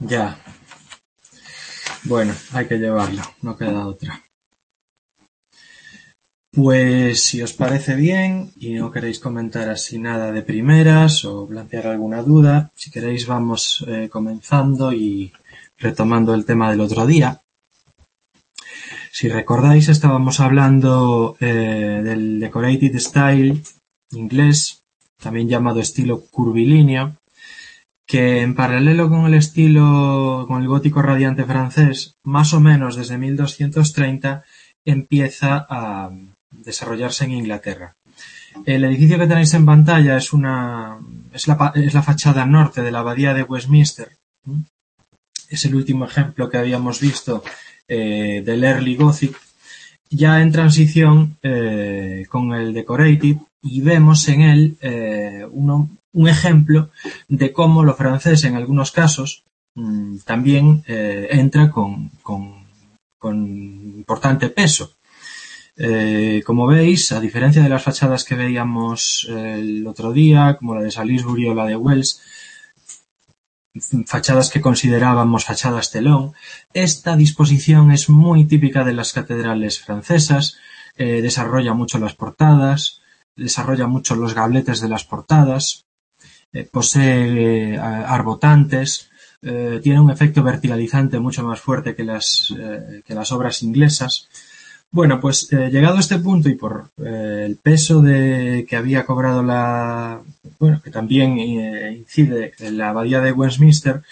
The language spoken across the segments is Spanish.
Ya. Bueno, hay que llevarlo, no queda otra. Pues si os parece bien y no queréis comentar así nada de primeras o plantear alguna duda, si queréis vamos comenzando y retomando el tema del otro día. Si recordáis, estábamos hablando del Decorated Style inglés, también llamado estilo curvilíneo, que en paralelo con el gótico radiante francés, más o menos desde 1230 empieza a desarrollarse en Inglaterra. El edificio que tenéis en pantalla es la fachada norte de la abadía de Westminster. Es el último ejemplo que habíamos visto del Early Gothic, ya en transición con el Decorated, y vemos en él un ejemplo de cómo lo francés en algunos casos también entra con importante peso. Como veis, a diferencia de las fachadas que veíamos el otro día, como la de Salisbury o la de Wells, fachadas que considerábamos fachadas telón, esta disposición es muy típica de las catedrales francesas, desarrolla mucho las portadas, desarrolla mucho los gabletes de las portadas, posee arbotantes, tiene un efecto verticalizante mucho más fuerte que las obras inglesas. Bueno, pues llegado a este punto y por el peso que había cobrado que también incide en la abadía de Westminster,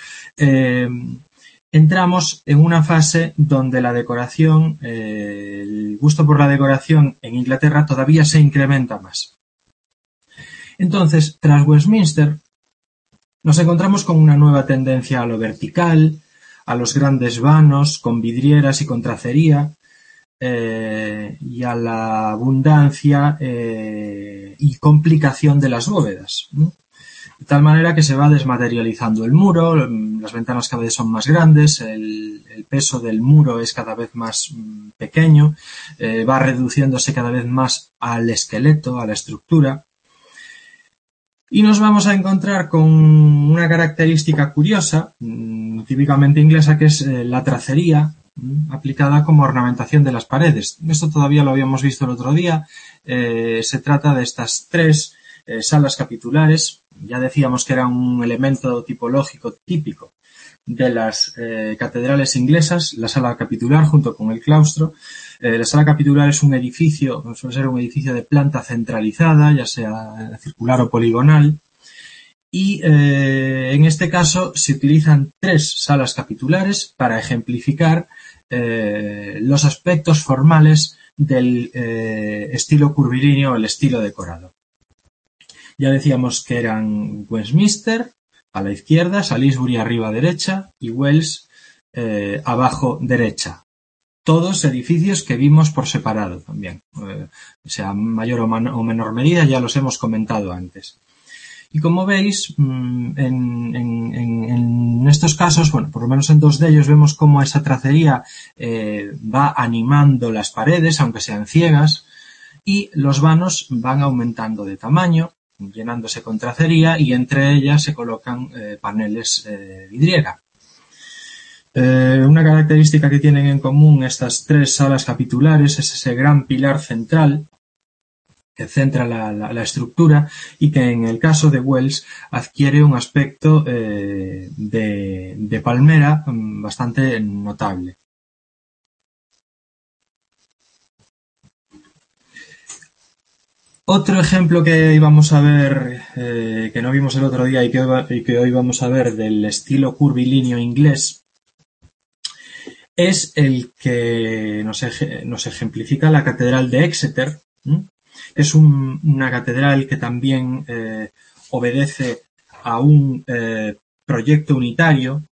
entramos en una fase donde la decoración, el gusto por la decoración en Inglaterra todavía se incrementa más. Entonces, tras Westminster, nos encontramos con una nueva tendencia a lo vertical, a los grandes vanos con vidrieras y con tracería, y a la abundancia y complicación de las bóvedas. De tal manera que se va desmaterializando el muro, las ventanas cada vez son más grandes, el peso del muro es cada vez más pequeño, va reduciéndose cada vez más al esqueleto, a la estructura. Y nos vamos a encontrar con una característica curiosa, típicamente inglesa, que es la tracería, aplicada como ornamentación de las paredes. Esto todavía lo habíamos visto el otro día. Se trata de estas tres salas capitulares. Ya decíamos que era un elemento tipológico típico de las catedrales inglesas, la sala capitular junto con el claustro. La sala capitular es un edificio, suele ser un edificio de planta centralizada, ya sea circular o poligonal. Y en este caso se utilizan tres salas capitulares para ejemplificar los aspectos formales del estilo curvilíneo, el estilo decorado. Ya decíamos que eran Westminster a la izquierda, Salisbury arriba a derecha y Wells abajo derecha. Todos edificios que vimos por separado también, sea mayor o menor medida, ya los hemos comentado antes. Y como veis, en estos casos, bueno, por lo menos en dos de ellos, vemos cómo esa tracería va animando las paredes, aunque sean ciegas, y los vanos van aumentando de tamaño, llenándose con tracería, y entre ellas se colocan paneles vidriera. Una característica que tienen en común estas tres salas capitulares es ese gran pilar central que centra la estructura y que en el caso de Wells adquiere un aspecto de palmera bastante notable. Otro ejemplo que íbamos a ver, que no vimos el otro día y que hoy vamos a ver del estilo curvilíneo inglés, es el que nos ejemplifica la Catedral de Exeter. Es una catedral que también obedece a un proyecto unitario,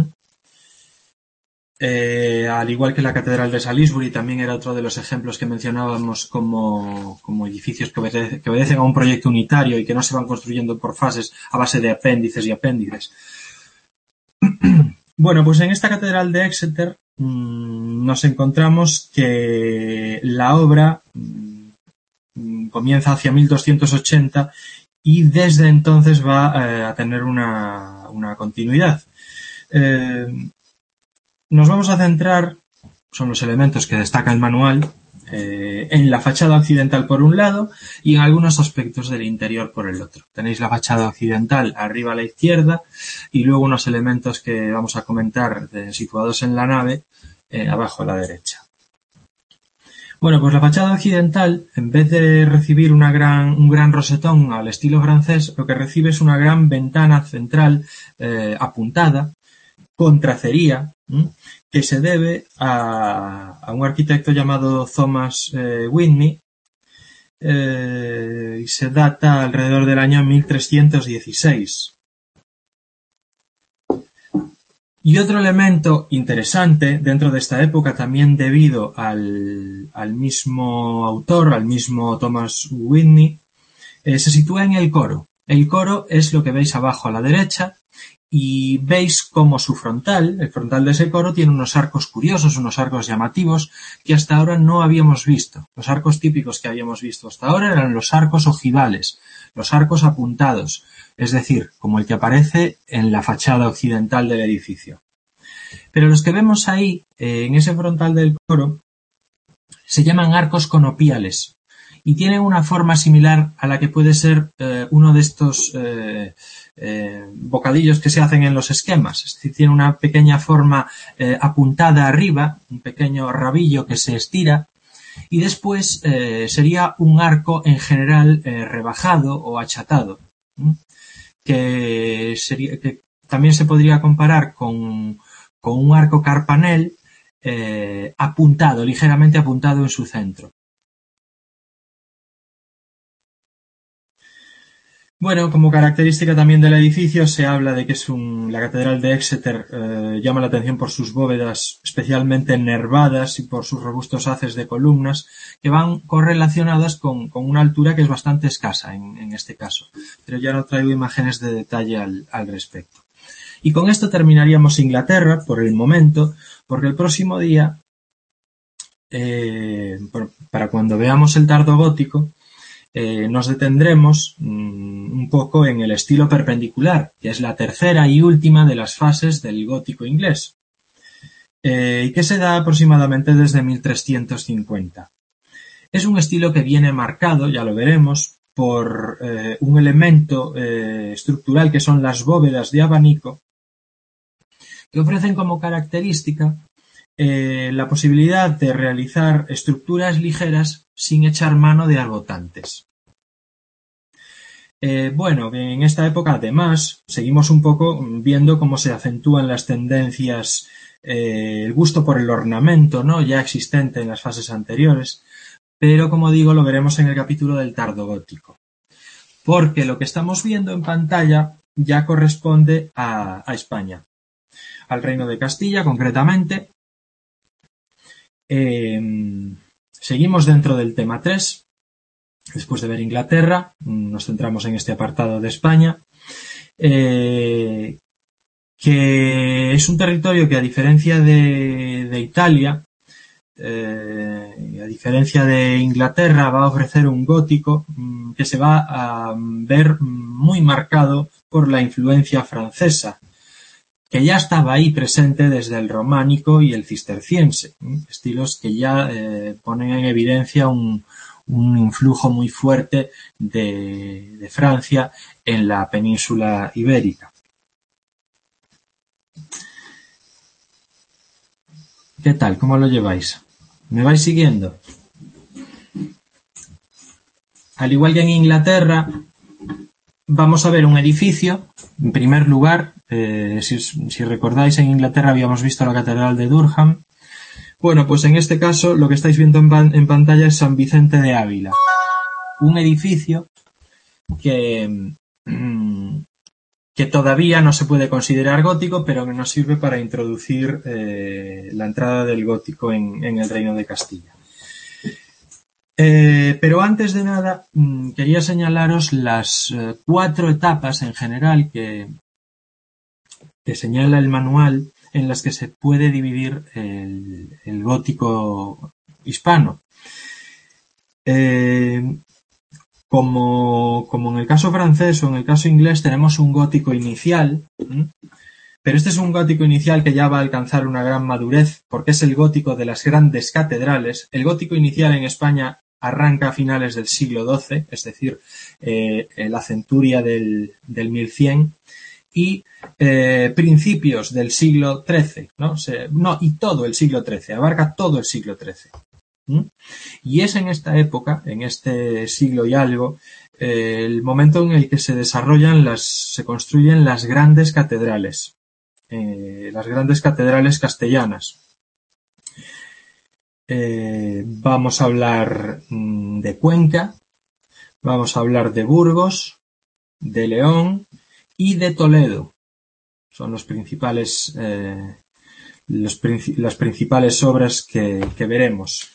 al igual que la Catedral de Salisbury. También era otro de los ejemplos que mencionábamos como edificios que obedecen a un proyecto unitario y que no se van construyendo por fases a base de apéndices y apéndices. Bueno, pues en esta Catedral de Exeter nos encontramos que la obra comienza hacia 1280 y desde entonces va a tener una continuidad. Nos vamos a centrar, son los elementos que destaca el manual, en la fachada occidental por un lado y en algunos aspectos del interior por el otro. Tenéis la fachada occidental arriba a la izquierda y luego unos elementos que vamos a comentar situados en la nave abajo a la derecha. Bueno, pues la fachada occidental, en vez de recibir un gran rosetón al estilo francés, lo que recibe es una gran ventana central apuntada con tracería, que se debe a un arquitecto llamado Thomas Whitney, y se data alrededor del año 1316. Y otro elemento interesante dentro de esta época, también debido al mismo autor, al mismo Thomas Whitney, se sitúa en el coro. El coro es lo que veis abajo a la derecha y veis cómo su frontal, el frontal de ese coro, tiene unos arcos curiosos, unos arcos llamativos que hasta ahora no habíamos visto. Los arcos típicos que habíamos visto hasta ahora eran los arcos ojivales, los arcos apuntados, es decir, como el que aparece en la fachada occidental del edificio. Pero los que vemos ahí, en ese frontal del coro, se llaman arcos conopiales y tienen una forma similar a la que puede ser uno de estos bocadillos que se hacen en los esquemas. Es decir, tiene una pequeña forma apuntada arriba, un pequeño rabillo que se estira, y después sería un arco en general rebajado o achatado, que también se podría comparar con un arco carpanel apuntado, ligeramente apuntado en su centro. Bueno, como característica también del edificio se habla de que es la Catedral de Exeter llama la atención por sus bóvedas especialmente nervadas y por sus robustos haces de columnas que van correlacionadas con una altura que es bastante escasa en este caso. Pero ya no traigo imágenes de detalle al respecto. Y con esto terminaríamos Inglaterra por el momento, porque el próximo día, para cuando veamos el tardo gótico, nos detendremos un poco en el estilo perpendicular, que es la tercera y última de las fases del gótico inglés, y que se da aproximadamente desde 1350. Es un estilo que viene marcado, ya lo veremos, por un elemento estructural que son las bóvedas de abanico, que ofrecen como característica la posibilidad de realizar estructuras ligeras sin echar mano de agotantes. Bueno, en esta época además seguimos un poco viendo cómo se acentúan las tendencias, el gusto por el ornamento, ¿no?, ya existente en las fases anteriores, pero como digo lo veremos en el capítulo del tardo gótico, porque lo que estamos viendo en pantalla ya corresponde a España, al Reino de Castilla concretamente. Seguimos dentro del tema 3. Después de ver Inglaterra, nos centramos en este apartado de España, que es un territorio que a diferencia de Italia, a diferencia de Inglaterra, va a ofrecer un gótico que se va a ver muy marcado por la influencia francesa, que ya estaba ahí presente desde el románico y el cisterciense, estilos que ya ponen en evidencia un influjo muy fuerte de Francia en la península ibérica. ¿Qué tal? ¿Cómo lo lleváis? ¿Me vais siguiendo? Al igual que en Inglaterra, vamos a ver un edificio, en primer lugar, si recordáis, en Inglaterra habíamos visto la Catedral de Durham. Bueno, pues en este caso lo que estáis viendo en pantalla es San Vicente de Ávila, un edificio que todavía no se puede considerar gótico, pero que nos sirve para introducir la entrada del gótico en el Reino de Castilla. Pero antes de nada, quería señalaros las 4 etapas en general que señala el manual en las que se puede dividir el gótico hispano. Como en el caso francés o en el caso inglés tenemos un gótico inicial, Pero este es un gótico inicial que ya va a alcanzar una gran madurez porque es el gótico de las grandes catedrales. El gótico inicial en España arranca a finales del siglo XII, es decir, la centuria del 1100, y principios del siglo XIII, y todo el siglo XIII, abarca todo el siglo XIII. Y es en esta época, en este siglo y algo, el momento en el que se construyen las grandes catedrales castellanas. Vamos a hablar de Cuenca, vamos a hablar de Burgos, de León y de Toledo. Son las principales obras que veremos.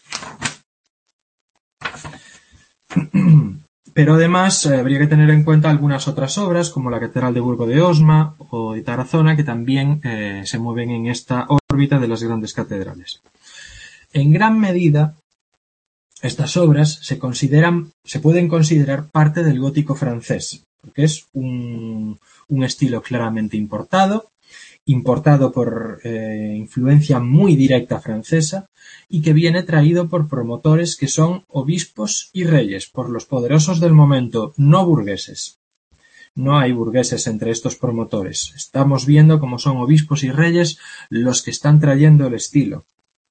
Pero además habría que tener en cuenta algunas otras obras, como la Catedral de Burgo de Osma o de Tarazona, que también se mueven en esta órbita de las grandes catedrales. En gran medida, estas obras se pueden considerar parte del gótico francés, porque es un estilo claramente importado por influencia muy directa francesa y que viene traído por promotores que son obispos y reyes, por los poderosos del momento, no burgueses. No hay burgueses entre estos promotores. Estamos viendo cómo son obispos y reyes los que están trayendo el estilo.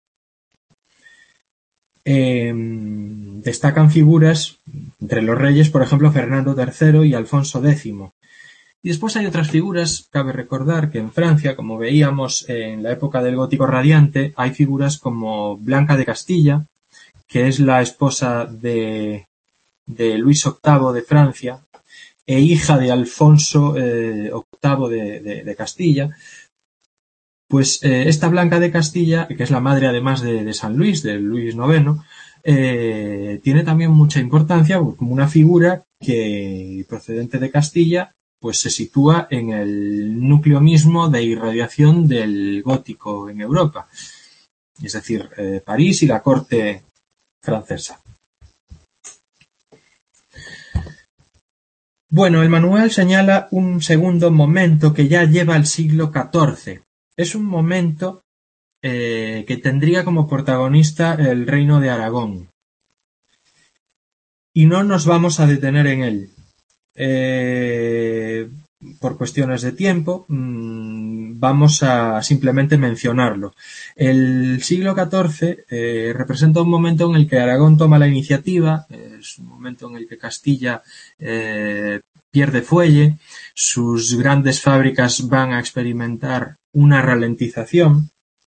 Destacan figuras entre los reyes, por ejemplo, Fernando III y Alfonso X. Y después hay otras figuras. Cabe recordar que en Francia, como veíamos en la época del gótico radiante, hay figuras como Blanca de Castilla, que es la esposa de Luis VIII de Francia e hija de Alfonso VIII de Castilla. Pues esta Blanca de Castilla, que es la madre además de San Luis, de Luis IX, tiene también mucha importancia como una figura que, procedente de Castilla, pues se sitúa en el núcleo mismo de irradiación del gótico en Europa, es decir, París y la corte francesa. Bueno, el manual señala un segundo momento que ya lleva al siglo XIV. Es un momento que tendría como protagonista el reino de Aragón. Y no nos vamos a detener en él. Por cuestiones de tiempo, vamos a simplemente mencionarlo. El siglo XIV representa un momento en el que Aragón toma la iniciativa, es un momento en el que Castilla pierde fuelle, sus grandes fábricas van a experimentar una ralentización.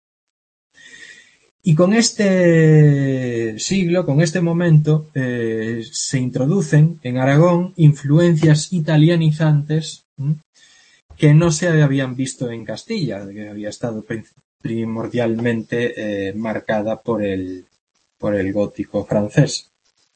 Y con este siglo, con este momento, se introducen en Aragón influencias italianizantes que no se habían visto en Castilla, que había estado primordialmente marcada por el gótico francés.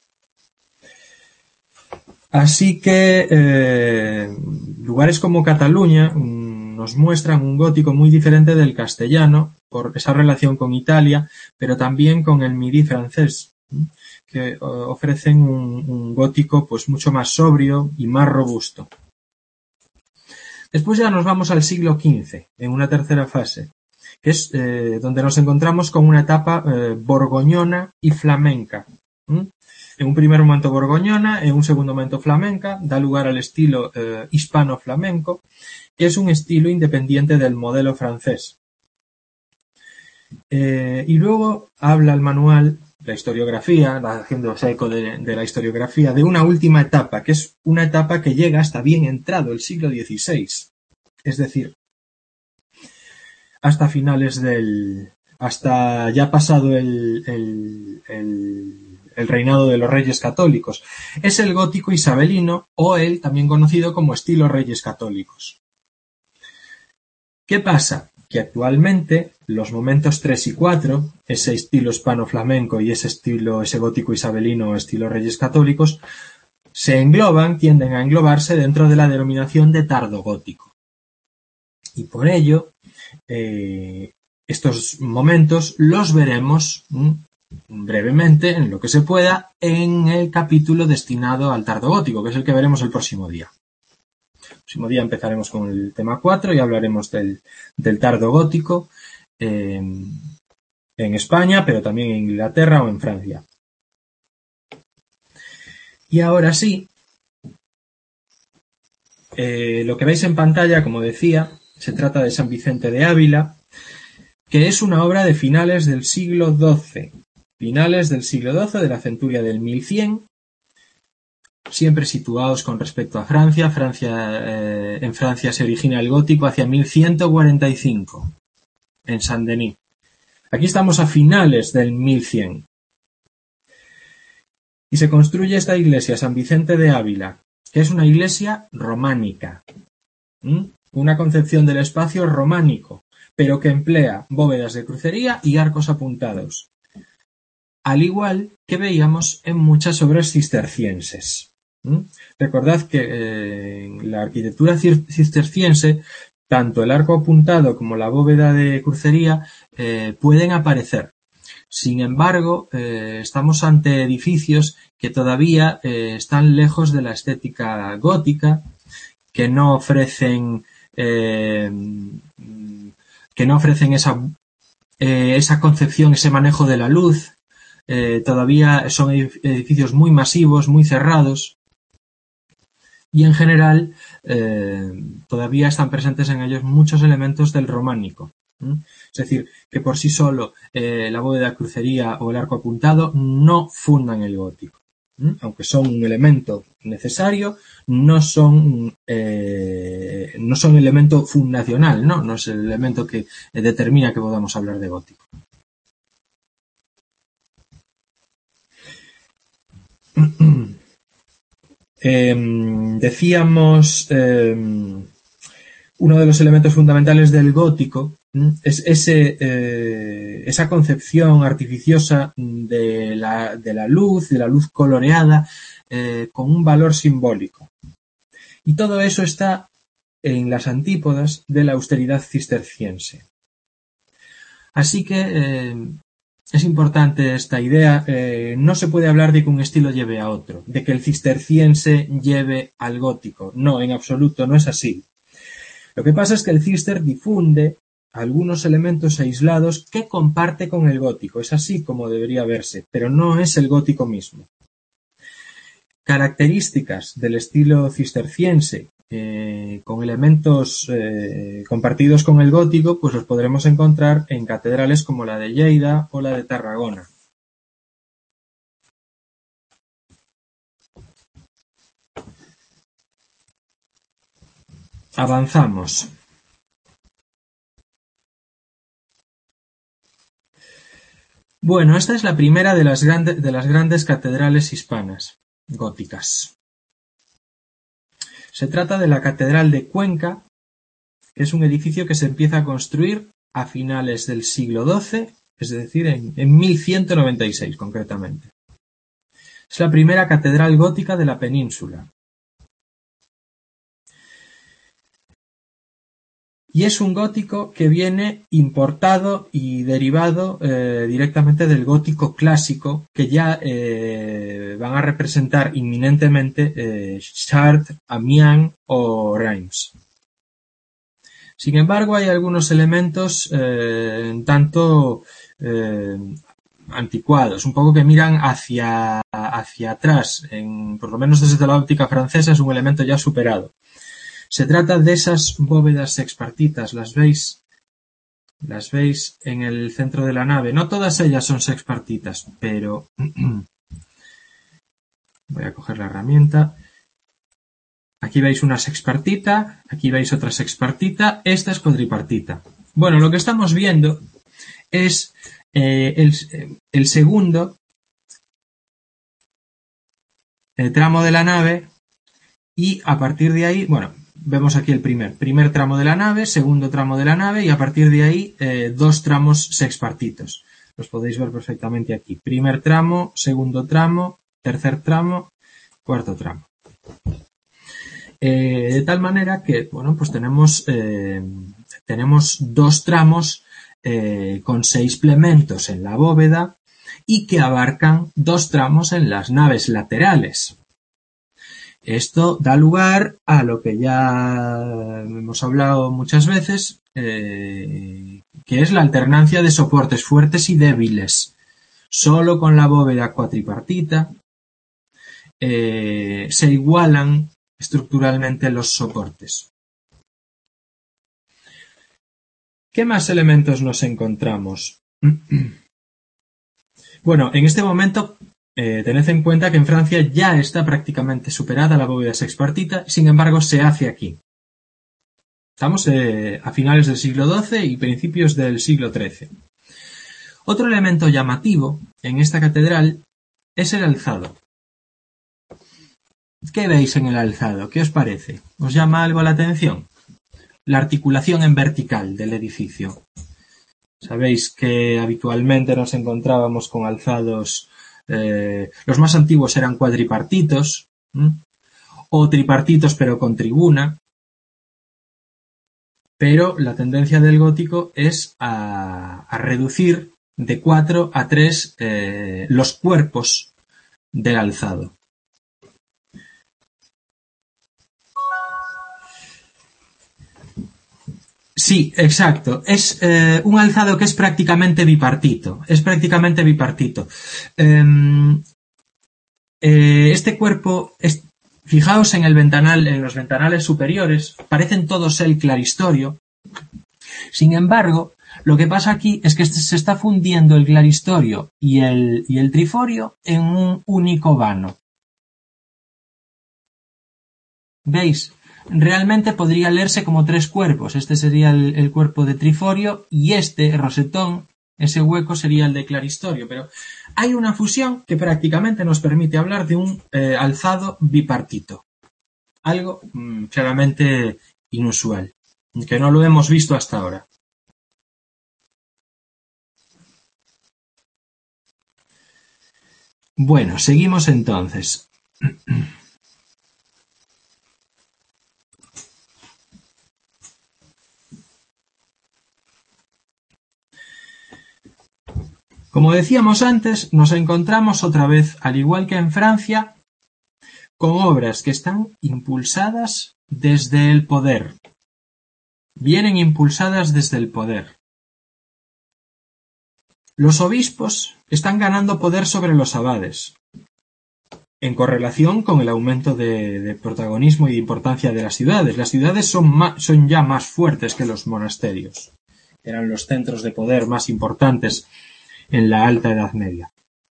Así que lugares como Cataluña nos muestran un gótico muy diferente del castellano por esa relación con Italia, pero también con el Midi francés, que ofrecen un gótico pues mucho más sobrio y más robusto. Después ya nos vamos al siglo XV, en una tercera fase, que es donde nos encontramos con una etapa borgoñona y flamenca. En un primer momento borgoñona, en un segundo momento flamenca, da lugar al estilo hispano-flamenco, que es un estilo independiente del modelo francés. Y luego habla el manual, la historiografía, haciéndose eco de la historiografía, de una última etapa, que es una etapa que llega hasta bien entrado el siglo XVI. Es decir, hasta finales hasta ya pasado el reinado de los Reyes Católicos. Es el gótico isabelino, o el también conocido como estilo Reyes Católicos. ¿Qué pasa? Que actualmente los momentos 3 y 4, ese estilo hispano-flamenco y ese gótico isabelino, estilo Reyes Católicos, tienden a englobarse dentro de la denominación de tardogótico. Y por ello, estos momentos los veremos brevemente, en lo que se pueda, en el capítulo destinado al tardogótico, que es el que veremos el próximo día. próximo día empezaremos con el tema 4 y hablaremos del tardo gótico en España, pero también en Inglaterra o en Francia. Y ahora sí, lo que veis en pantalla, como decía, se trata de San Vicente de Ávila, que es una obra de finales del siglo XII. Finales del siglo XII, de la centuria del 1100, siempre situados con respecto a Francia. En Francia se origina el gótico hacia 1145, en Saint-Denis. Aquí estamos a finales del 1100. Y se construye esta iglesia, San Vicente de Ávila, que es una iglesia románica. Una concepción del espacio románico, pero que emplea bóvedas de crucería y arcos apuntados, al igual que veíamos en muchas obras cistercienses. Recordad que en la arquitectura cisterciense, tanto el arco apuntado como la bóveda de crucería pueden aparecer. Sin embargo, estamos ante edificios que todavía están lejos de la estética gótica, que no ofrecen esa concepción, ese manejo de la luz. Todavía son edificios muy masivos, muy cerrados, y en general todavía están presentes en ellos muchos elementos del románico. Es decir, que por sí solo la bóveda de crucería o el arco apuntado no fundan el gótico. Aunque son un elemento necesario, no son elemento fundacional, no es el elemento que determina que podamos hablar de gótico. Decíamos, uno de los elementos fundamentales del gótico es esa concepción artificiosa de la luz coloreada con un valor simbólico. Y todo eso está en las antípodas de la austeridad cisterciense. Así que es importante esta idea. No se puede hablar de que un estilo lleve a otro, de que el cisterciense lleve al gótico. No, en absoluto, no es así. Lo que pasa es que el cister difunde algunos elementos aislados que comparte con el gótico. Es así como debería verse, pero no es el gótico mismo. Características del estilo cisterciense con elementos compartidos con el gótico, pues los podremos encontrar en catedrales como la de Lleida o la de Tarragona. Avanzamos. Bueno, esta es la primera de las grandes catedrales hispanas góticas. Se trata de la Catedral de Cuenca, que es un edificio que se empieza a construir a finales del siglo XII, es decir, en 1196 concretamente. Es la primera catedral gótica de la península. Y es un gótico que viene importado y derivado directamente del gótico clásico, que ya van a representar inminentemente Chartres, Amiens o Reims. Sin embargo, hay algunos elementos tanto anticuados, un poco que miran hacia atrás, por lo menos desde la óptica francesa es un elemento ya superado. Se trata de esas bóvedas sexpartitas, las veis en el centro de la nave. No todas ellas son sexpartitas, pero voy a coger la herramienta. Aquí veis una sexpartita, aquí veis otra sexpartita, esta es cuadripartita. Bueno, lo que estamos viendo es el segundo tramo de la nave, y a partir de ahí, bueno, vemos aquí el primer tramo de la nave, segundo tramo de la nave, y a partir de ahí dos tramos sexpartitos. Los podéis ver perfectamente aquí. Primer tramo, segundo tramo, tercer tramo, cuarto tramo. De tal manera que, bueno, pues tenemos dos tramos con 6 plementos en la bóveda y que abarcan 2 tramos en las naves laterales. Esto da lugar a lo que ya hemos hablado muchas veces, que es la alternancia de soportes fuertes y débiles. Solo con la bóveda cuatripartita se igualan estructuralmente los soportes. ¿Qué más elementos nos encontramos? Bueno, en este momento tened en cuenta que en Francia ya está prácticamente superada la bóveda sexpartita, sin embargo se hace aquí. Estamos a finales del siglo XII y principios del siglo XIII. Otro elemento llamativo en esta catedral es el alzado. ¿Qué veis en el alzado? ¿Qué os parece? ¿Os llama algo la atención? La articulación en vertical del edificio. Sabéis que habitualmente nos encontrábamos con alzados, los más antiguos eran cuadripartitos, o tripartitos pero con tribuna, pero la tendencia del gótico es a reducir de 4 a 3 los cuerpos del alzado. Sí, exacto. Es un alzado que es prácticamente bipartito. Este cuerpo, fijaos en el ventanal, en los ventanales superiores, parecen todos el claristorio. Sin embargo, lo que pasa aquí es que se está fundiendo el claristorio y el triforio en un único vano. ¿Veis? Realmente podría leerse como 3 cuerpos. Este sería el cuerpo de triforio y este rosetón, ese hueco, sería el de claristorio. Pero hay una fusión que prácticamente nos permite hablar de un alzado bipartito. Algo claramente inusual, que no lo hemos visto hasta ahora. Bueno, seguimos entonces. Como decíamos antes, nos encontramos otra vez, al igual que en Francia, con obras que están impulsadas desde el poder. Vienen impulsadas desde el poder. Los obispos están ganando poder sobre los abades, en correlación con el aumento de protagonismo y de importancia de las ciudades. Las ciudades son ya más fuertes que los monasterios. Eran los centros de poder más importantes en la Alta Edad Media.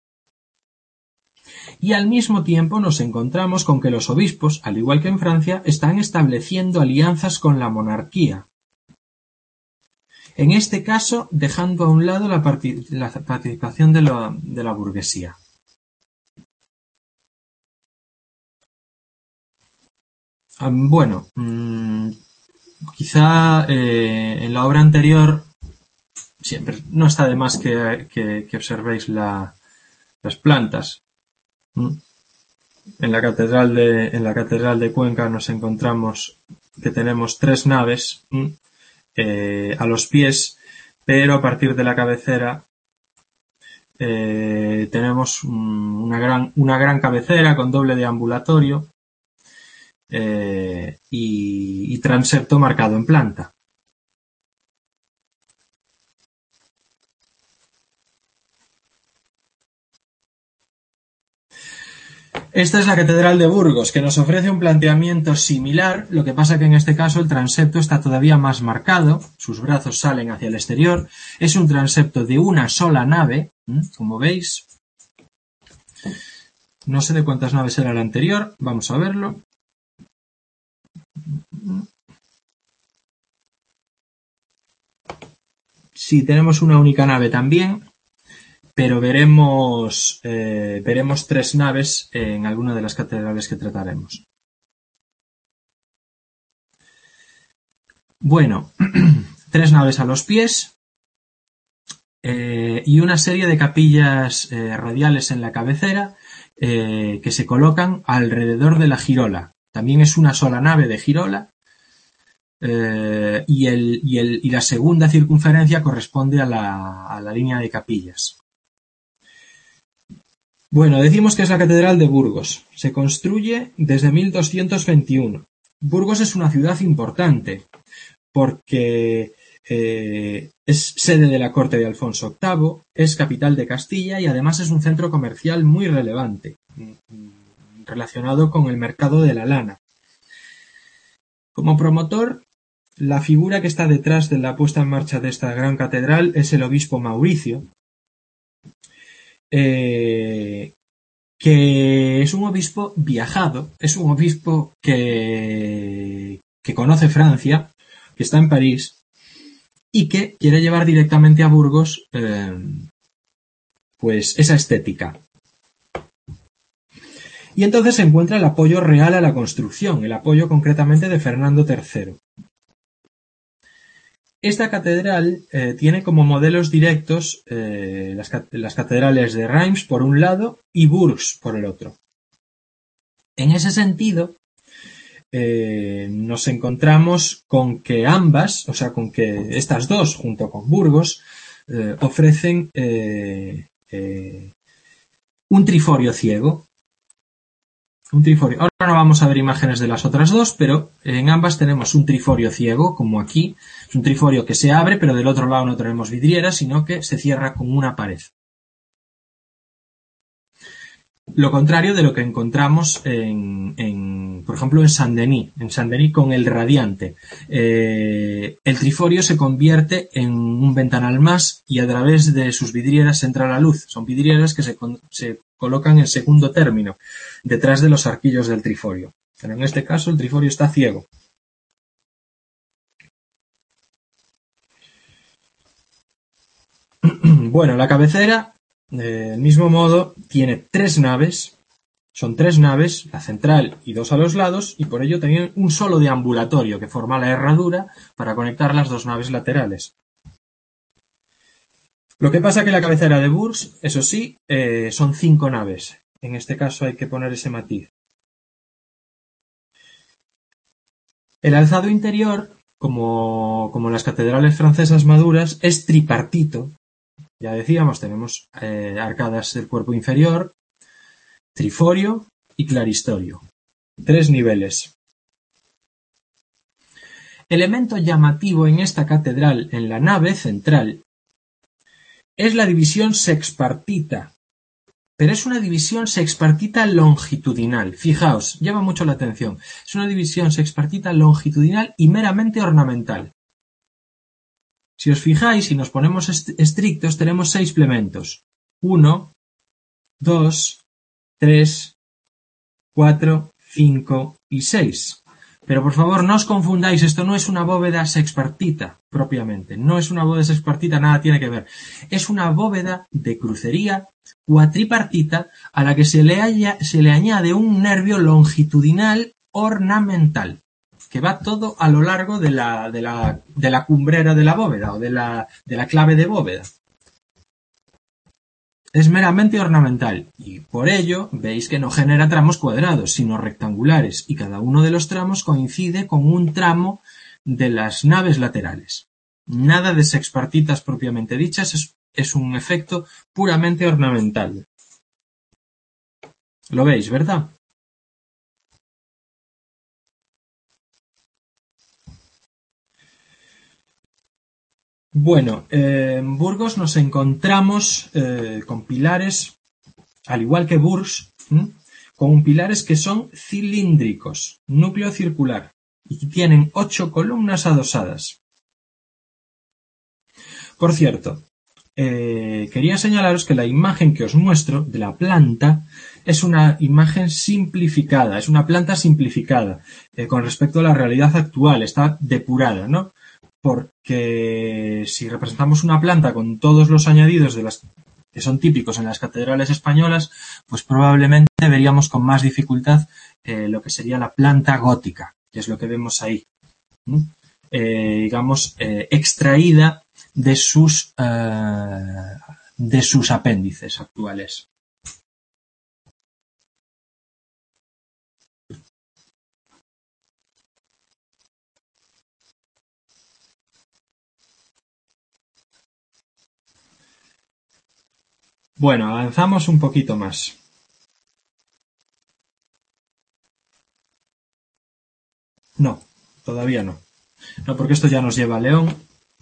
Y al mismo tiempo nos encontramos con que los obispos, al igual que en Francia, están estableciendo alianzas con la monarquía. En este caso, dejando a un lado la participación de la burguesía. Bueno, quizá en la obra anterior siempre no está de más que observéis las plantas. En la catedral de Cuenca nos encontramos que tenemos 3 naves a los pies, pero a partir de la cabecera tenemos una gran cabecera con doble deambulatorio y transepto marcado en planta. Esta es la Catedral de Burgos, que nos ofrece un planteamiento similar, lo que pasa que en este caso el transepto está todavía más marcado, sus brazos salen hacia el exterior, es un transepto de una sola nave, como veis. No sé de cuántas naves era el anterior, vamos a verlo. Sí, tenemos una única nave también, pero veremos 3 naves en alguna de las catedrales que trataremos. Bueno, 3 naves a los pies y una serie de capillas radiales en la cabecera que se colocan alrededor de la girola. También es una sola nave de girola y la segunda circunferencia corresponde a la línea de capillas. Bueno, decimos que es la Catedral de Burgos. Se construye desde 1221. Burgos es una ciudad importante porque es sede de la corte de Alfonso VIII, es capital de Castilla y además es un centro comercial muy relevante, relacionado con el mercado de la lana. Como promotor, la figura que está detrás de la puesta en marcha de esta gran catedral es el obispo Mauricio, que es un obispo viajado, es un obispo que conoce Francia, que está en París y que quiere llevar directamente a Burgos pues esa estética. Y entonces se encuentra el apoyo real a la construcción, el apoyo concretamente de Fernando III. Esta catedral tiene como modelos directos las catedrales de Reims por un lado y Bourges por el otro. En ese sentido, nos encontramos con que ambas, o sea, con que estas dos, junto con Burgos, ofrecen un triforio ciego. Un triforio. Ahora no vamos a ver imágenes de las otras dos, pero en ambas tenemos un triforio ciego, como aquí. Es un triforio que se abre, pero del otro lado no tenemos vidrieras, sino que se cierra con una pared. Lo contrario de lo que encontramos por ejemplo, en Saint-Denis con el radiante. El triforio se convierte en un ventanal más y a través de sus vidrieras entra la luz. Son vidrieras que se colocan en segundo término, detrás de los arquillos del triforio. Pero en este caso el triforio está ciego. Bueno, la cabecera, del mismo modo, tiene 3 naves. Son 3 naves, la central y 2 a los lados, y por ello tenían un solo deambulatorio que forma la herradura para conectar las 2 naves laterales. Lo que pasa que la cabecera de Bourges, eso sí, son 5 naves. En este caso hay que poner ese matiz. El alzado interior, como las catedrales francesas maduras, es tripartito. Ya decíamos, tenemos arcadas del cuerpo inferior, triforio y claristorio. 3 niveles. Elemento llamativo en esta catedral, en la nave central, es la división sexpartita, pero es una división sexpartita longitudinal. Fijaos, llama mucho la atención. Es una división sexpartita longitudinal y meramente ornamental. Si os fijáis y nos ponemos estrictos, tenemos 6 plementos. 1, 2, 3, 4, 5 y 6. Pero por favor no os confundáis, esto no es una bóveda sexpartita propiamente, no es una bóveda sexpartita, nada tiene que ver. Es una bóveda de crucería cuatripartita a la que se le añade un nervio longitudinal ornamental, que va todo a lo largo de la cumbrera de la bóveda o de la clave de bóveda. Es meramente ornamental y por ello veis que no genera tramos cuadrados, sino rectangulares, y cada uno de los tramos coincide con un tramo de las naves laterales. Nada de sexpartitas propiamente dichas, es un efecto puramente ornamental. ¿Lo veis, verdad? Bueno, en Burgos nos encontramos con pilares, al igual que Bourges, con pilares que son cilíndricos, núcleo circular, y tienen 8 columnas adosadas. Por cierto, quería señalaros que la imagen que os muestro de la planta es una imagen simplificada, es una planta simplificada con respecto a la realidad actual, está depurada, ¿no? Porque si representamos una planta con todos los añadidos de las que son típicos en las catedrales españolas, pues probablemente veríamos con más dificultad lo que sería la planta gótica, que es lo que vemos ahí, digamos, extraída de sus apéndices actuales. Bueno, avanzamos un poquito más. No, todavía no. No, porque esto ya nos lleva a León.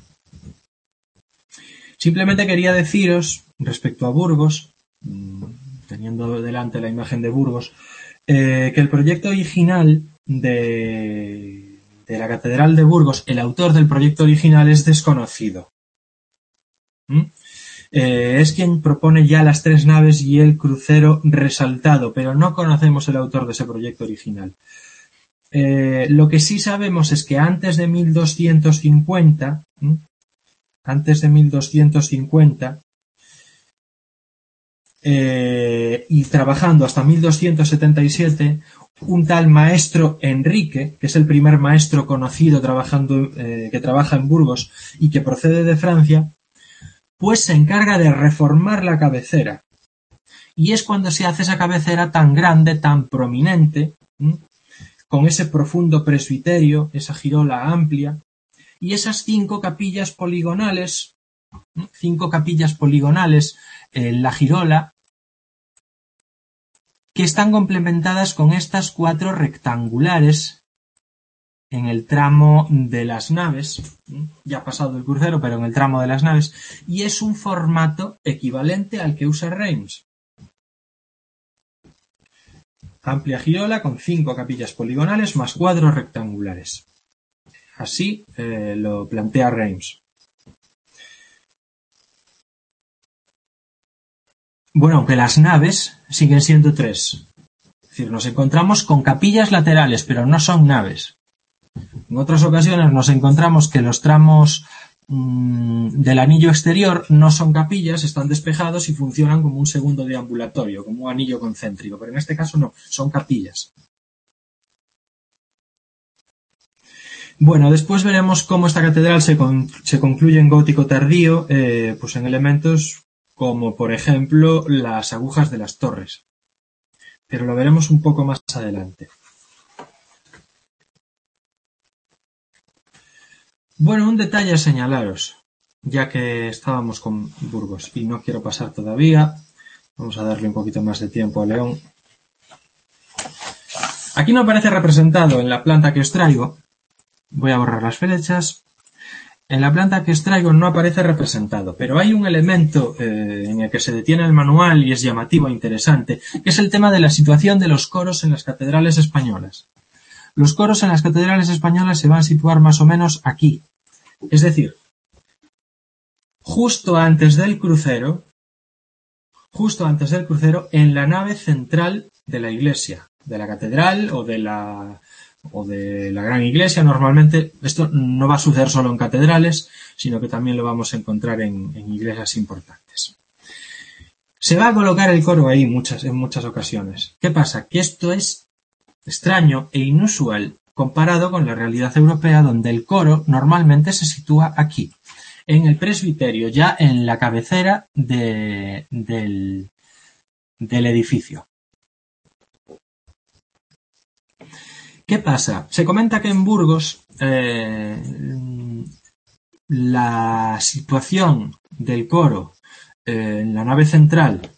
Simplemente quería deciros, respecto a Burgos, teniendo delante la imagen de Burgos, que el proyecto original de la Catedral de Burgos, el autor del proyecto original es desconocido. Es quien propone ya las 3 naves y el crucero resaltado, pero no conocemos el autor de ese proyecto original. Lo que sí sabemos es que antes de 1250, y trabajando hasta 1277, un tal maestro Enrique, que es el primer maestro conocido que trabaja en Burgos y que procede de Francia, pues se encarga de reformar la cabecera. Y es cuando se hace esa cabecera tan grande, tan prominente, con ese profundo presbiterio, esa girola amplia, y esas 5 capillas poligonales en la girola, que están complementadas con estas 4 rectangulares en el tramo de las naves, ya ha pasado el crucero, pero en el tramo de las naves, y es un formato equivalente al que usa Reims. Amplia girola con 5 capillas poligonales más 4 rectangulares. Así lo plantea Reims. Bueno, aunque las naves siguen siendo 3. Es decir, nos encontramos con capillas laterales, pero no son naves. En otras ocasiones nos encontramos que los tramos del anillo exterior no son capillas, están despejados y funcionan como un segundo deambulatorio, como un anillo concéntrico, pero en este caso no, son capillas. Bueno, después veremos cómo esta catedral se concluye en gótico tardío, pues en elementos como, por ejemplo, las agujas de las torres. Pero lo veremos un poco más adelante. Bueno, un detalle a señalaros, ya que estábamos con Burgos y no quiero pasar todavía. Vamos a darle un poquito más de tiempo a León. Aquí no aparece representado en la planta que os traigo. Voy a borrar las flechas. En la planta que os traigo no aparece representado, pero hay un elemento en el que se detiene el manual y es llamativo e interesante, que es el tema de la situación de los coros en las catedrales españolas. Los coros en las catedrales españolas se van a situar más o menos aquí. Es decir, justo antes del crucero, en la nave central de la iglesia, de la catedral o de la gran iglesia. Normalmente esto no va a suceder solo en catedrales, sino que también lo vamos a encontrar en iglesias importantes. Se va a colocar el coro ahí en muchas ocasiones. ¿Qué pasa? Que esto es extraño e inusual comparado con la realidad europea, donde el coro normalmente se sitúa aquí, en el presbiterio, ya en la cabecera del edificio. ¿Qué pasa? Se comenta que en Burgos la situación del coro en la nave central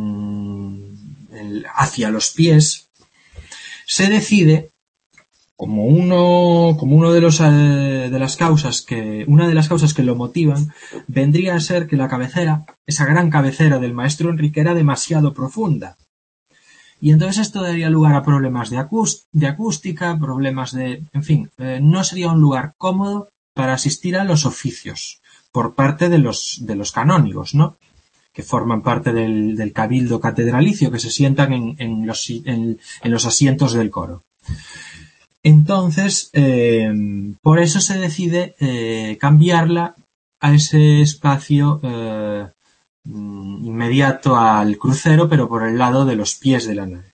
hacia los pies se decide como una de las causas que lo motivan, vendría a ser que la cabecera, esa gran cabecera del maestro Enrique, era demasiado profunda. Y entonces esto daría lugar a problemas de acústica, problemas en fin, no sería un lugar cómodo para asistir a los oficios por parte de los canónigos, ¿no? Que forman parte del cabildo catedralicio, que se sientan en los asientos del coro. Entonces, por eso se decide cambiarla a ese espacio inmediato al crucero, pero por el lado de los pies de la nave.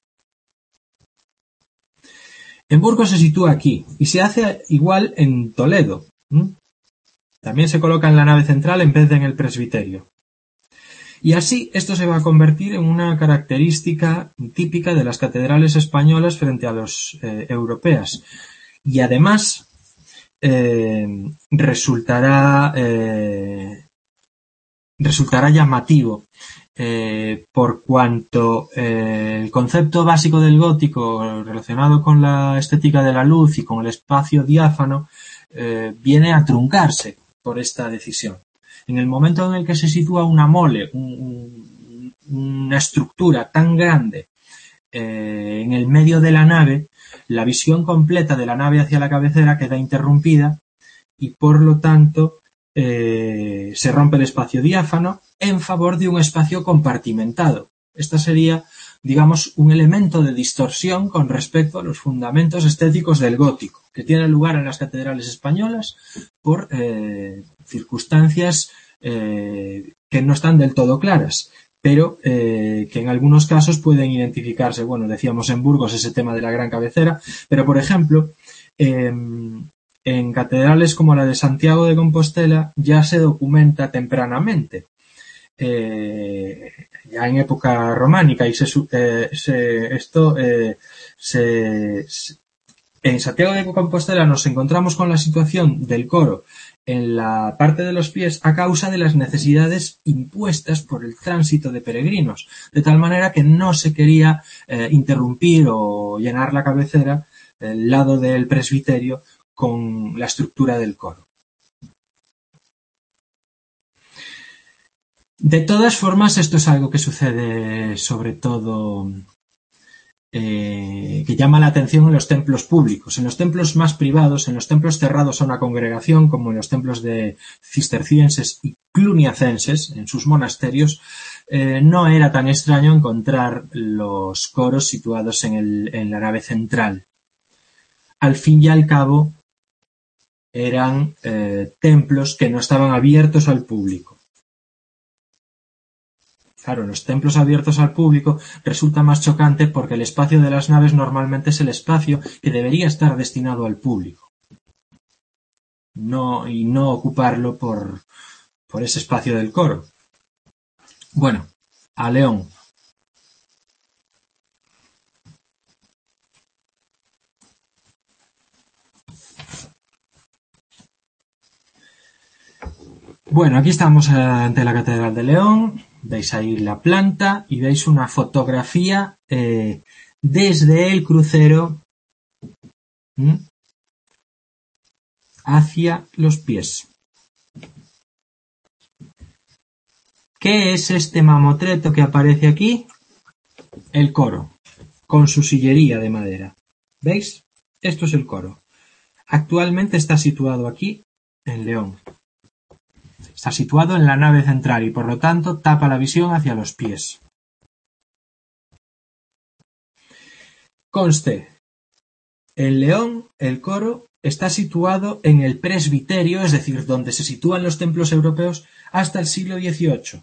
En Burgos se sitúa aquí y se hace igual en Toledo. También se coloca en la nave central en vez de en el presbiterio. Y así esto se va a convertir en una característica típica de las catedrales españolas frente a las europeas. Y además resultará llamativo por cuanto el concepto básico del gótico relacionado con la estética de la luz y con el espacio diáfano viene a truncarse por esta decisión. En el momento en el que se sitúa una mole, una estructura tan grande en el medio de la nave, la visión completa de la nave hacia la cabecera queda interrumpida y por lo tanto se rompe el espacio diáfano en favor de un espacio compartimentado. Esta sería, digamos, un elemento de distorsión con respecto a los fundamentos estéticos del gótico, que tiene lugar en las catedrales españolas por circunstancias que no están del todo claras, pero que en algunos casos pueden identificarse. Bueno, decíamos en Burgos ese tema de la gran cabecera, pero por ejemplo, en catedrales como la de Santiago de Compostela ya se documenta tempranamente, ya en época románica, y en Santiago de Compostela nos encontramos con la situación del coro en la parte de los pies a causa de las necesidades impuestas por el tránsito de peregrinos, de tal manera que no se quería interrumpir o llenar la cabecera, el lado del presbiterio, con la estructura del coro. De todas formas, esto es algo que sucede sobre todo, que llama la atención en los templos públicos. En los templos más privados, en los templos cerrados a una congregación, como en los templos de cistercienses y cluniacenses, en sus monasterios, no era tan extraño encontrar los coros situados en la nave central. Al fin y al cabo, eran templos que no estaban abiertos al público. Claro, los templos abiertos al público resulta más chocante porque el espacio de las naves normalmente es el espacio que debería estar destinado al público. Y no ocuparlo por ese espacio del coro. Bueno, a León. Bueno, aquí estamos ante la Catedral de León. Veis ahí la planta y veis una fotografía desde el crucero hacia los pies. ¿Qué es este mamotreto que aparece aquí? El coro, con su sillería de madera. ¿Veis? Esto es el coro. Actualmente está situado aquí, en León. Está situado en la nave central y por lo tanto tapa la visión hacia los pies. Conste, en León el coro está situado en el presbiterio, es decir, donde se sitúan los templos europeos, hasta el siglo XVIII.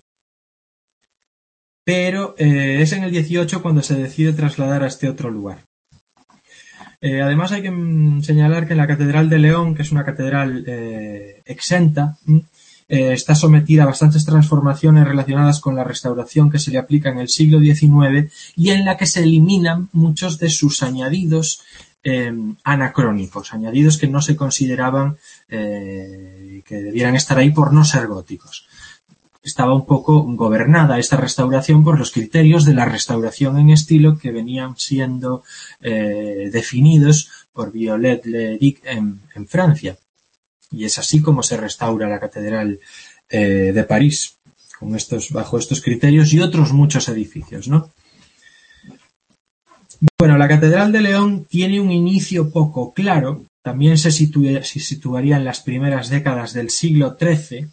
Pero es en el XVIII cuando se decide trasladar a este otro lugar. Además hay que señalar que la Catedral de León, que es una catedral exenta, está sometida a bastantes transformaciones relacionadas con la restauración que se le aplica en el siglo XIX y en la que se eliminan muchos de sus añadidos anacrónicos, añadidos que no se consideraban que debieran estar ahí por no ser góticos. Estaba un poco gobernada esta restauración por los criterios de la restauración en estilo que venían siendo definidos por Viollet-le-Duc en Francia. Y es así como se restaura la Catedral de París, bajo estos criterios y otros muchos edificios, ¿no? Bueno, la Catedral de León tiene un inicio poco claro, también se situaría en las primeras décadas del siglo XIII,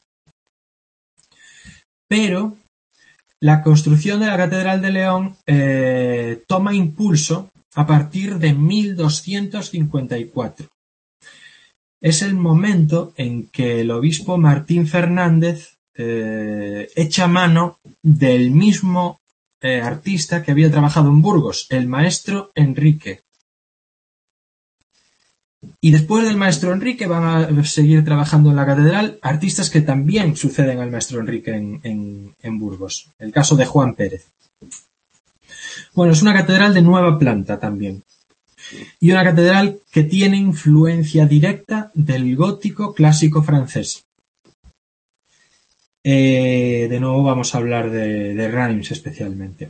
pero la construcción de la Catedral de León toma impulso a partir de 1254. Es el momento en que el obispo Martín Fernández echa mano del mismo artista que había trabajado en Burgos, el maestro Enrique. Y después del maestro Enrique van a seguir trabajando en la catedral artistas que también suceden al maestro Enrique en Burgos. El caso de Juan Pérez. Bueno, es una catedral de nueva planta también. Y una catedral que tiene influencia directa del gótico clásico francés. De nuevo vamos a hablar de Reims especialmente.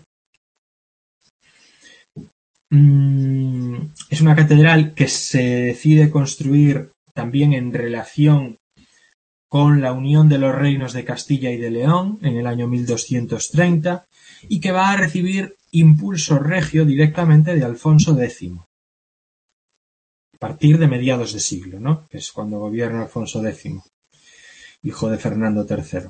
Es una catedral que se decide construir también en relación con la unión de los reinos de Castilla y de León en el año 1230 y que va a recibir impulso regio directamente de Alfonso X, a partir de mediados de siglo, ¿no? Que es cuando gobierna Alfonso X, hijo de Fernando III.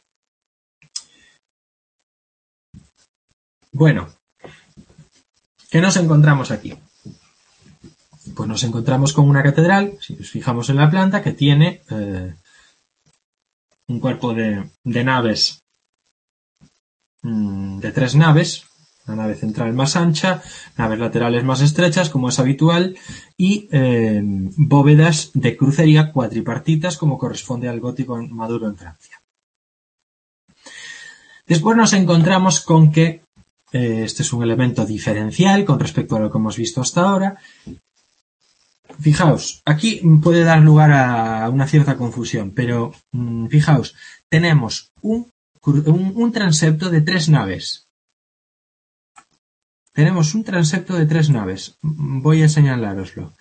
Bueno, ¿qué nos encontramos aquí? Pues nos encontramos con una catedral, si nos fijamos en la planta, que tiene un cuerpo de naves, de 3 naves, la nave central más ancha, naves laterales más estrechas, como es habitual, y bóvedas de crucería cuatripartitas, como corresponde al gótico maduro en Francia. Después nos encontramos con que este es un elemento diferencial con respecto a lo que hemos visto hasta ahora. Fijaos, aquí puede dar lugar a una cierta confusión, pero fijaos, tenemos un transepto de 3 naves. Tenemos un transepto de 3 naves. Voy a señalároslo.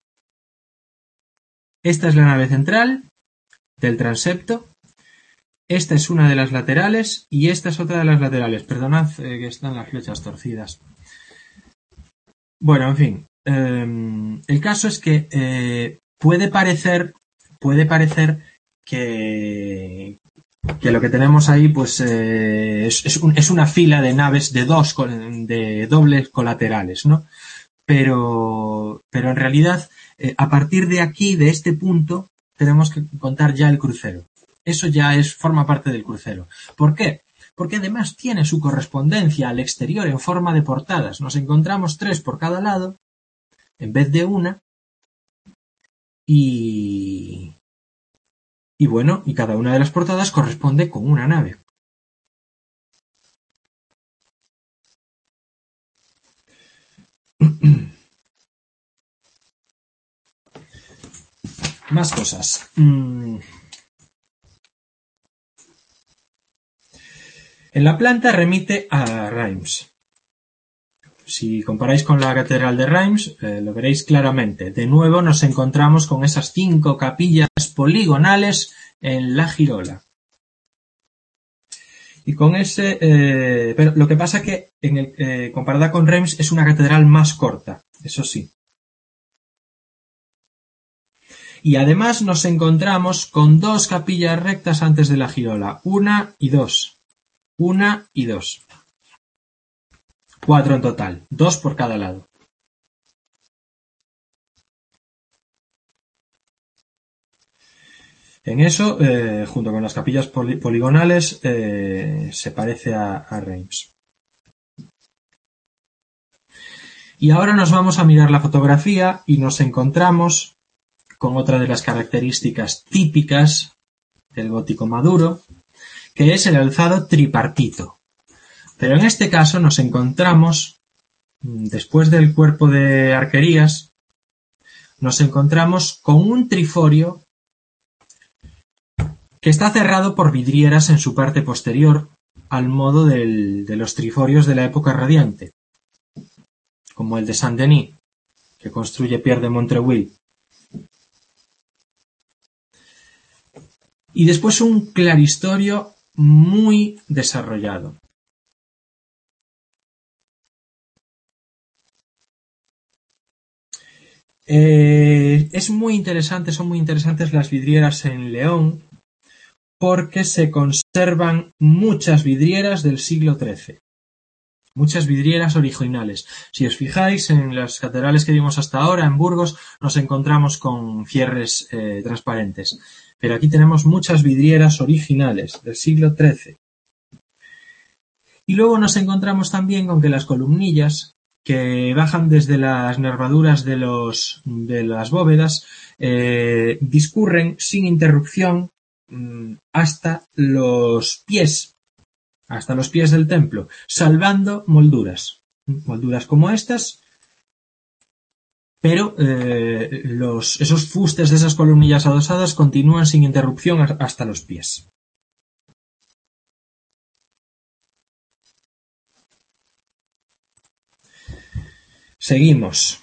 Esta es la nave central del transepto. Esta es una de las laterales y esta es otra de las laterales. Perdonad que están las flechas torcidas. Bueno, en fin. El caso es que puede parecer que lo que tenemos ahí pues es una fila de naves de dobles colaterales, ¿no? Pero en realidad a partir de aquí, de este punto, tenemos que contar ya el crucero. Eso ya forma parte del crucero. ¿Por qué? Porque además tiene su correspondencia al exterior en forma de portadas. Nos encontramos 3 por cada lado, en vez de una, y bueno, y cada una de las portadas corresponde con una nave. Más cosas. En la planta remite a Reims. Si comparáis con la catedral de Reims, lo veréis claramente. De nuevo nos encontramos con esas 5 capillas poligonales en la girola. Y con pero lo que pasa que comparada con Reims es una catedral más corta, eso sí. Y además nos encontramos con 2 capillas rectas antes de la girola, 1 y 2. 1 y 2. 4 en total, 2 por cada lado. En eso, junto con las capillas poligonales, se parece a Reims. Y ahora nos vamos a mirar la fotografía y nos encontramos con otra de las características típicas del gótico maduro, que es el alzado tripartito. Pero en este caso nos encontramos, después del cuerpo de arquerías, nos encontramos con un triforio que está cerrado por vidrieras en su parte posterior, al modo de los triforios de la época radiante, como el de Saint-Denis, que construye Pierre de Montreuil. Y después un claristorio muy desarrollado. Son muy interesantes las vidrieras en León porque se conservan muchas vidrieras del siglo XIII. Muchas vidrieras originales. Si os fijáis en las catedrales que vimos hasta ahora, en Burgos, nos encontramos con cierres transparentes. Pero aquí tenemos muchas vidrieras originales del siglo XIII. Y luego nos encontramos también con que las columnillas que bajan desde las nervaduras de las bóvedas discurren sin interrupción hasta los pies del templo, salvando molduras como estas, pero esos fustes de esas columnillas adosadas continúan sin interrupción hasta los pies. Seguimos.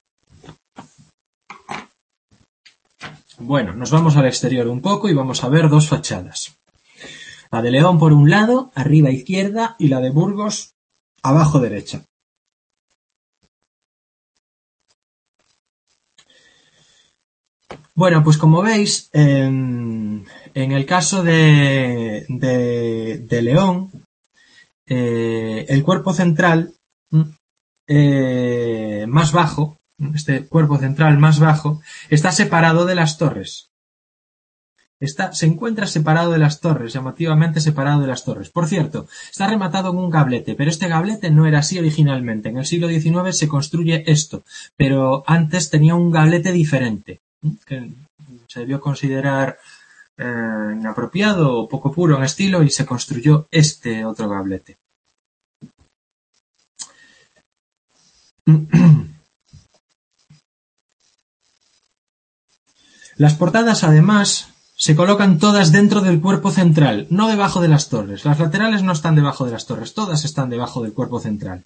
Bueno, nos vamos al exterior un poco y vamos a ver dos fachadas. La de León por un lado, arriba izquierda, y la de Burgos abajo derecha. Bueno, pues como veis, en el caso de León, el cuerpo central más bajo, este cuerpo central más bajo, está separado de las torres. Se encuentra separado de las torres, llamativamente separado de las torres. Por cierto, está rematado con un gablete, pero este gablete no era así originalmente. En el siglo XIX se construye esto, pero antes tenía un gablete diferente, que se debió considerar inapropiado o poco puro en estilo y se construyó este otro gablete. Las portadas, además, se colocan todas dentro del cuerpo central, no debajo de las torres. Las laterales no están debajo de las torres, todas están debajo del cuerpo central.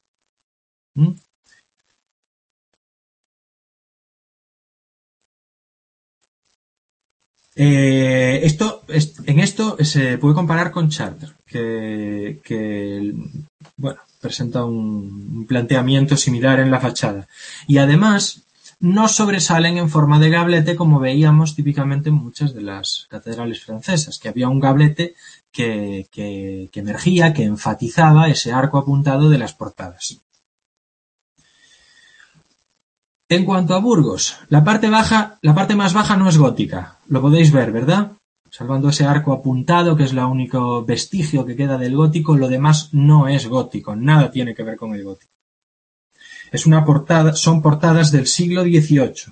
En esto se puede comparar con Chartres, que bueno, presenta un planteamiento similar en la fachada. Y además, no sobresalen en forma de gablete como veíamos típicamente en muchas de las catedrales francesas, que había un gablete que emergía, que enfatizaba ese arco apuntado de las portadas. En cuanto a Burgos, la parte más baja no es gótica, lo podéis ver, ¿verdad? Salvando ese arco apuntado, que es el único vestigio que queda del gótico, lo demás no es gótico, nada tiene que ver con el gótico. Son portadas del siglo XVIII.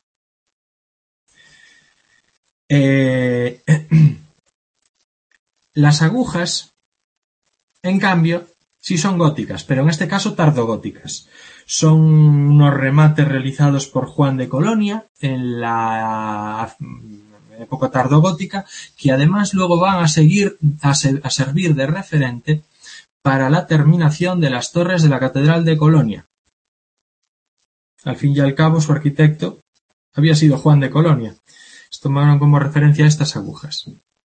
Las agujas, en cambio, sí son góticas, pero en este caso tardogóticas. Son unos remates realizados por Juan de Colonia en la época tardogótica, que además luego van a servir de referente para la terminación de las torres de la Catedral de Colonia. Al fin y al cabo, su arquitecto había sido Juan de Colonia. Se tomaron como referencia estas agujas.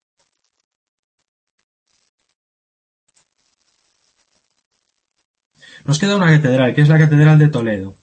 Nos queda una catedral, que es la Catedral de Toledo.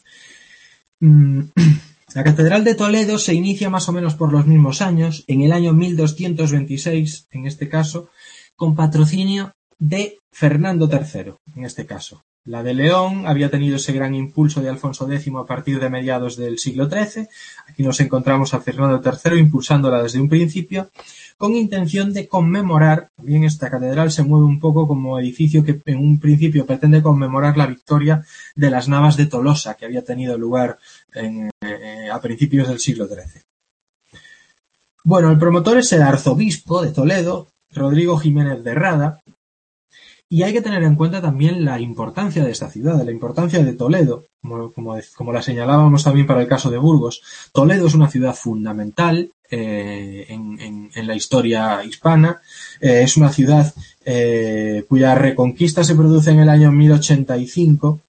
La Catedral de Toledo se inicia más o menos por los mismos años, en el año 1226, en este caso, con patrocinio de Fernando III, en este caso. La de León había tenido ese gran impulso de Alfonso X a partir de mediados del siglo XIII. Aquí nos encontramos a Fernando III impulsándola desde un principio, con intención de conmemorar, bien esta catedral se mueve un poco como edificio que en un principio pretende conmemorar la victoria de las Navas de Tolosa, que había tenido lugar a principios del siglo XIII. Bueno, el promotor es el arzobispo de Toledo, Rodrigo Jiménez de Rada, y hay que tener en cuenta también la importancia de esta ciudad, la importancia de Toledo, como la señalábamos también para el caso de Burgos. Toledo es una ciudad fundamental en la historia hispana. Es una ciudad cuya reconquista se produce en el año 1085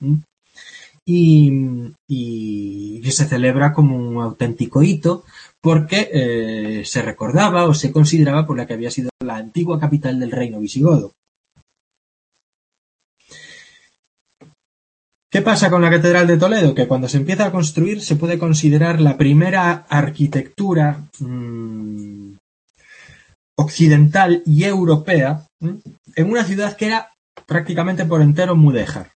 y que se celebra como un auténtico hito porque se recordaba o se consideraba por la que había sido la antigua capital del reino visigodo. ¿Qué pasa con la Catedral de Toledo? Que cuando se empieza a construir se puede considerar la primera arquitectura occidental y europea en una ciudad que era prácticamente por entero mudéjar.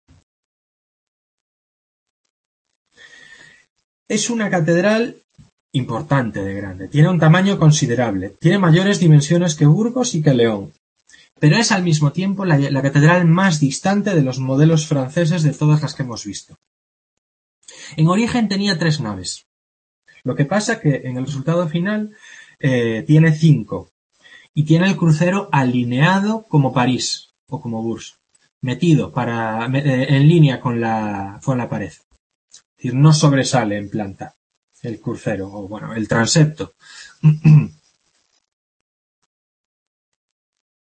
Es una catedral importante de grande, tiene un tamaño considerable, tiene mayores dimensiones que Burgos y que León, pero es al mismo tiempo la catedral más distante de los modelos franceses de todas las que hemos visto. En origen tenía 3 naves. Lo que pasa que en el resultado final tiene 5 y tiene el crucero alineado como París o como Bourges, metido en línea con la pared. Es decir, no sobresale en planta el crucero o bueno, el transepto.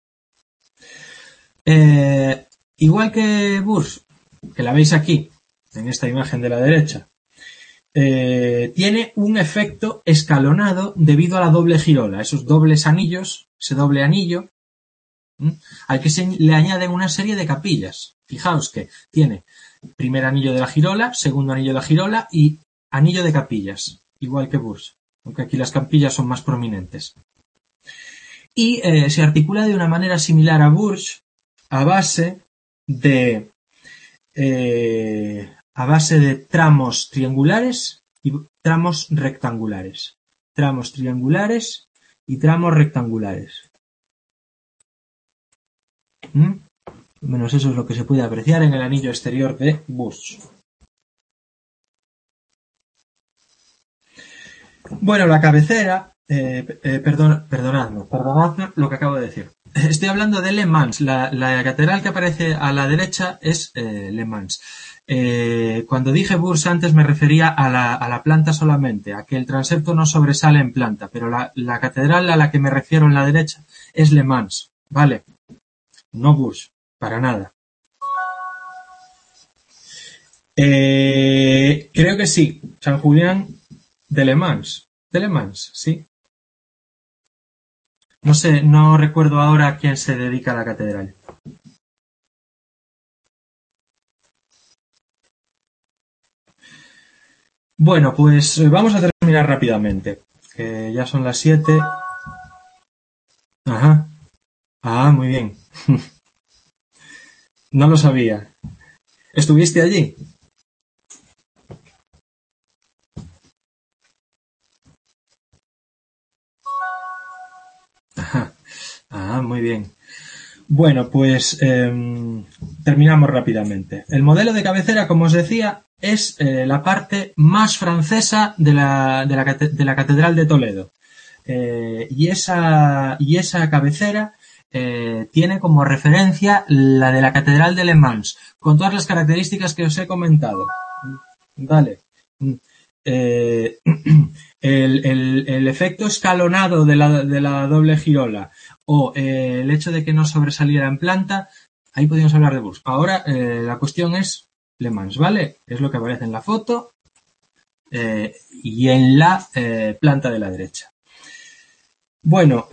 Igual que Bourges, que la veis aquí, en esta imagen de la derecha, tiene un efecto escalonado debido a la doble girola, esos dobles anillos, ese doble anillo, al que se le añaden una serie de capillas. Fijaos que tiene primer anillo de la girola, segundo anillo de la girola y anillo de capillas, igual que Bourges, aunque aquí las capillas son más prominentes. Y se articula de una manera similar a Bourges a base de tramos triangulares y tramos rectangulares. Tramos triangulares y tramos rectangulares. Menos eso es lo que se puede apreciar en el anillo exterior de Bourges. Bueno, la cabecera, perdonadme lo que acabo de decir. Estoy hablando de Le Mans. La catedral que aparece a la derecha es Le Mans. Cuando dije Bourges antes me refería a la planta solamente, a que el transepto no sobresale en planta, pero la catedral a la que me refiero en la derecha es Le Mans, ¿vale? No Bourges, para nada. Creo que sí, San Julián de Le Mans, sí. No sé, no recuerdo ahora a quién se dedica a la catedral. Bueno, pues vamos a terminar rápidamente. Ya son las 7. Ajá. Ah, muy bien. No lo sabía. ¿Estuviste allí? Ajá. Ah, muy bien. Bueno, pues terminamos rápidamente. El modelo de cabecera, como os decía, es la parte más francesa de la Catedral de Toledo. Y esa cabecera tiene como referencia la de la Catedral de Le Mans, con todas las características que os he comentado. Vale. El efecto escalonado de la doble girola o el hecho de que no sobresaliera en planta, ahí podríamos hablar de Bourges. Ahora la cuestión es Le Mans, ¿vale? Es lo que aparece en la foto y en la planta de la derecha. Bueno,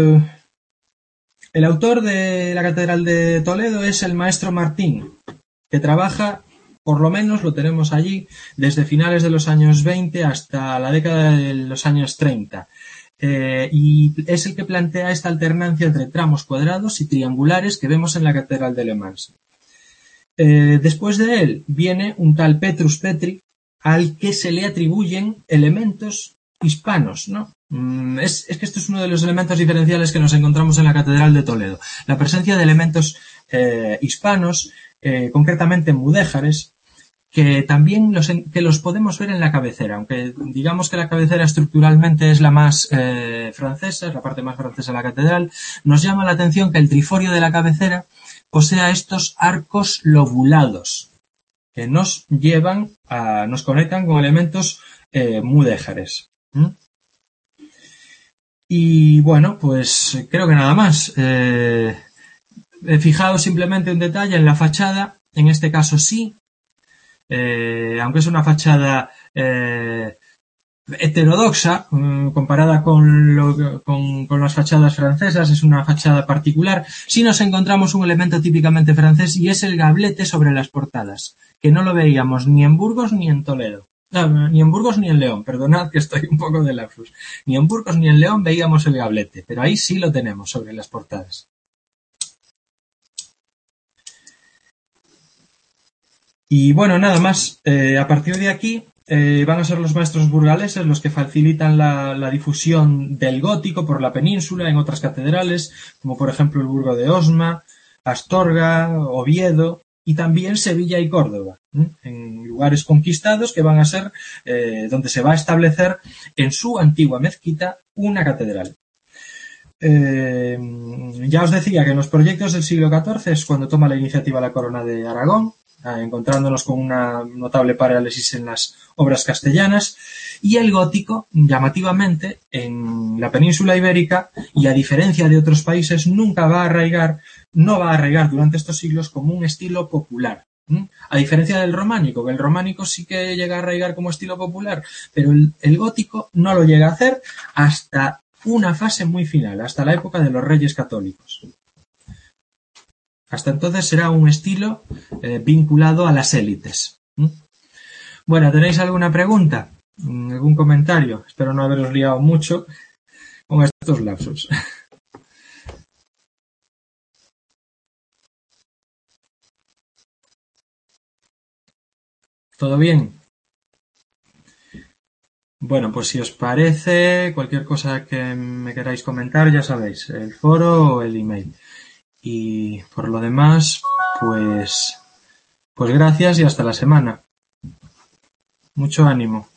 el autor de la Catedral de Toledo es el maestro Martín, que trabaja, por lo menos lo tenemos allí, desde finales de los años 20 hasta la década de los años 30. Y es el que plantea esta alternancia entre tramos cuadrados y triangulares que vemos en la Catedral de Le Mans. Después de él viene un tal Petrus Petri, al que se le atribuyen elementos hispanos, ¿no? Es que esto es uno de los elementos diferenciales que nos encontramos en la Catedral de Toledo. La presencia de elementos hispanos, concretamente mudéjares, que también los podemos ver en la cabecera, aunque digamos que la cabecera estructuralmente es la más francesa, es la parte más francesa de la catedral, nos llama la atención que el triforio de la cabecera posea estos arcos lobulados, que nos conectan con elementos mudéjares. Y bueno, pues creo que nada más. Fijaos simplemente un detalle en la fachada, en este caso sí, aunque es una fachada heterodoxa comparada con las fachadas francesas, es una fachada particular. Sí nos encontramos un elemento típicamente francés y es el gablete sobre las portadas, que no lo veíamos ni en Burgos ni en Toledo. No, ni en Burgos ni en León, perdonad que estoy un poco de lapsus. Ni en Burgos ni en León veíamos el gablete, pero ahí sí lo tenemos sobre las portadas. Y bueno, nada más. A partir de aquí van a ser los maestros burgaleses los que facilitan la difusión del gótico por la península en otras catedrales, como por ejemplo el Burgo de Osma, Astorga, Oviedo y también Sevilla y Córdoba, en lugares conquistados que van a ser donde se va a establecer en su antigua mezquita una catedral. Ya os decía que en los proyectos del siglo XIV es cuando toma la iniciativa la Corona de Aragón, encontrándonos con una notable parálisis en las obras castellanas, y el gótico, llamativamente, en la península ibérica, y a diferencia de otros países, no va a arraigar durante estos siglos como un estilo popular, A diferencia del románico, que el románico sí que llega a arraigar como estilo popular, pero el gótico no lo llega a hacer hasta una fase muy final, hasta la época de los Reyes Católicos. Hasta entonces será un estilo vinculado a las élites. Bueno, ¿tenéis alguna pregunta? ¿Algún comentario? Espero no haberos liado mucho con estos lapsos. ¿Todo bien? Bueno, pues si os parece, cualquier cosa que me queráis comentar, ya sabéis, el foro o el email. Y por lo demás, pues gracias y hasta la semana. Mucho ánimo.